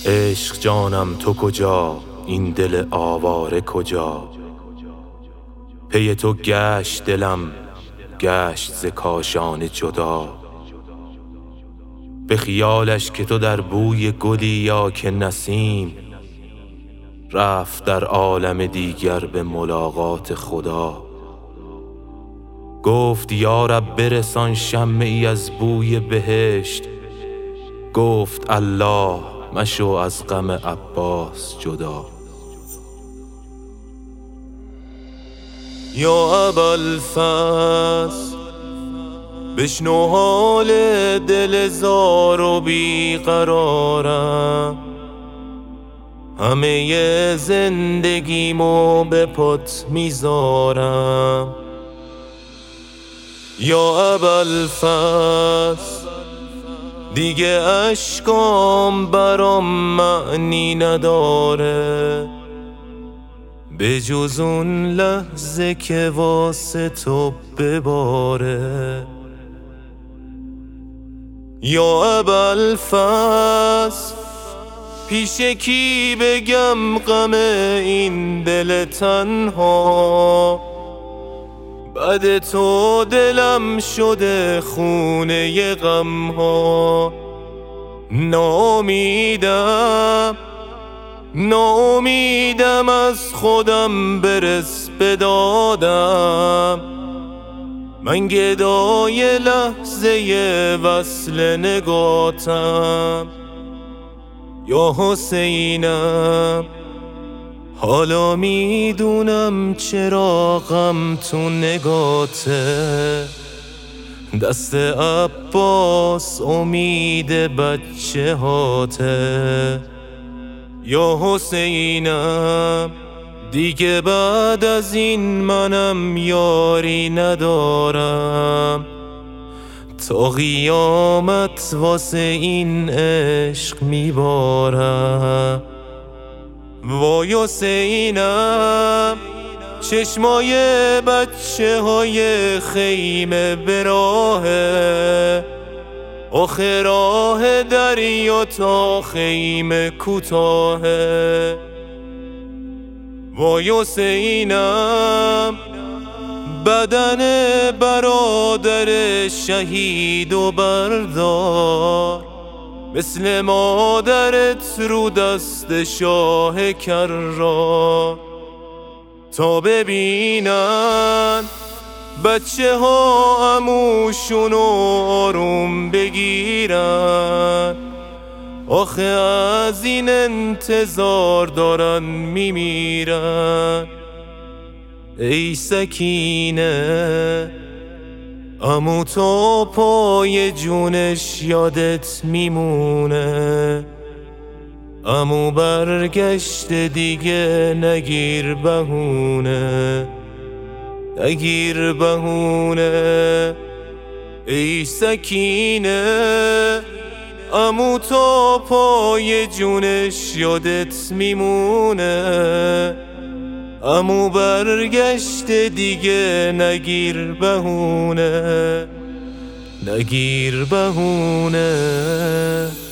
عشق جانم تو کجا، این دل آواره کجا؟ پی تو گشت دلم، گشت ز کاشانه جدا. به خیالش که تو در بوی گلی یا که نسیم، رفت در عالم دیگر به ملاقات خدا. گفت یا رب برسان شمعی از بوی بهشت، گفت الله مشو از غم عباس جدا. یا ابوالفضل بشنو حال دل زار و بیقرارم، همه زندگیمو به پات میذارم. یا ابوالفضل دیگه اشکام برام معنی نداره، به جز اون لحظه که واسه تو بباره. یا ابوالفضل پیش کی بگم غم این دل تنها؟ بعد تو دلم شده خونه غم ها. ناامیدم از خودم، برس بدادم. من گدای لحظه وصل نگاتم. یا حسینم حالا میدونم چرا غم تو نگاته، دست عباس امید بچه هاته. یا حسینم دیگه بعد از این منم یاری ندارم، تا قیامت واسه این عشق میبارم. وای حسینم چشمای بچه های خیمه به راهه، آخه راه دریا تا خیمه کوتاهه. وای حسینم بدن برادر شهید و بردار، مثل مادرت رو دست شاه کرار. تا ببینن بچه ها عموشونو آروم بگیرن، آخه از این انتظار دارن میمیرن. ای سکینه عمو تا پای جونش یادت میمونه، عمو برگشت دیگه نگیر بهونه، نگیر بهونه. ای سکینه عمو تا پای جونش یادت میمونه، عمو برگشت دیگه نگیر بهونه، نگیر بهونه.